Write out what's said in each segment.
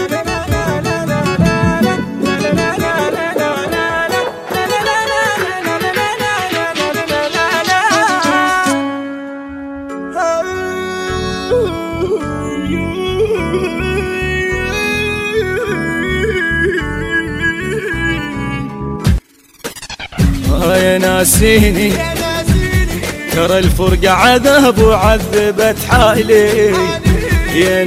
يا ناسيني ترى الفرقة عذاب وعذبت حالي. يا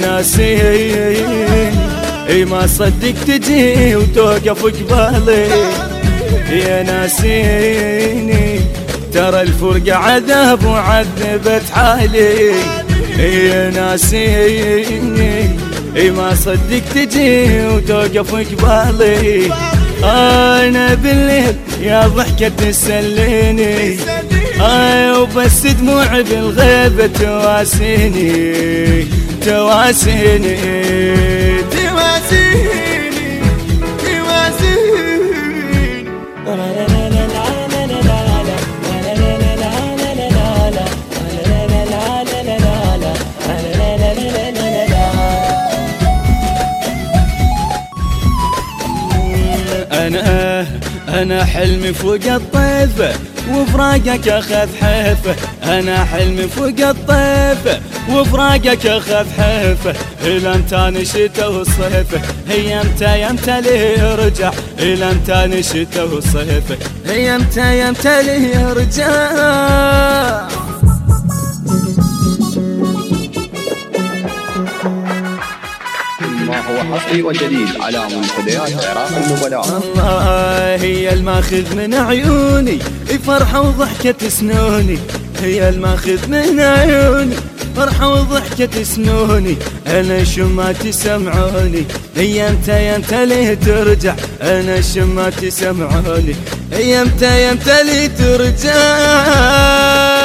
ناسيني ما صدق تجي وتوقف قبالي. يا ناسيني ترى الفرقة عذاب وعذبت حالي. يا ناسيني ما صدق تجي وتوقف قبالي. أنا بالليل يا ضحكة تسليني، وبس دموع بالغيبة تواسيني تواسيني تواسيني تواسيني. أنا حلمي فوق الطيفة وفراقك أخذ حيفة. أنا حلمي فوق الطيفة وفراقك أخذ حيفة. إلى أنت نشتا والصيفة هي يمتى ليه يرجع. إلى أنت نشتا والصيفة هي يمتى ليه يرجع. ما هو حصري وجديد على منتديات عراق النبلاء. الله هي الماخذ من عيوني فرحة وضحكة سنوني. هي الماخذ من عيوني فرحة وضحكة سنوني. أنا شماتي سمعوني هي يمتى ليه ترجع. أنا شماتي سمعوني هي يمتى ليه ترجع.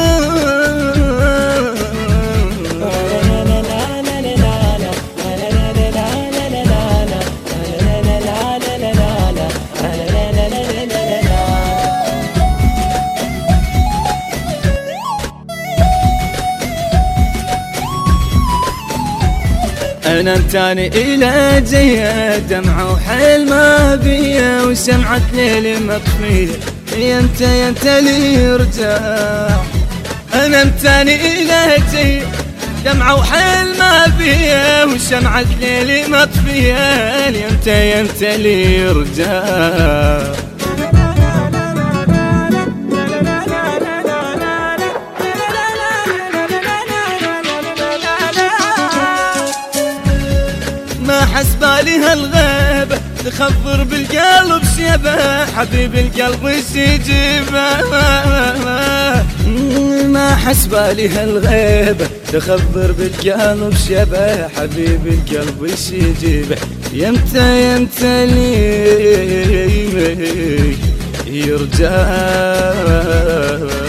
أنا امتاني إلى جيه دمعة وحيل ما بيه وسمعت ليل مطفية. يمتى لي يرجع. أنا امتاني إلى جيه دمعة وحيل ما بيه وسمعت ليل مطفية. يمتى لي يرجع. ما حسبالي هالغيبة تخضر بالقلب شيبة. حبيب القلب وش يجيبه. ما حسبالي هالغيبة تخضر بالقلب شيبة. حبيب القلب وش يجيبه. يمتى لي يرجع.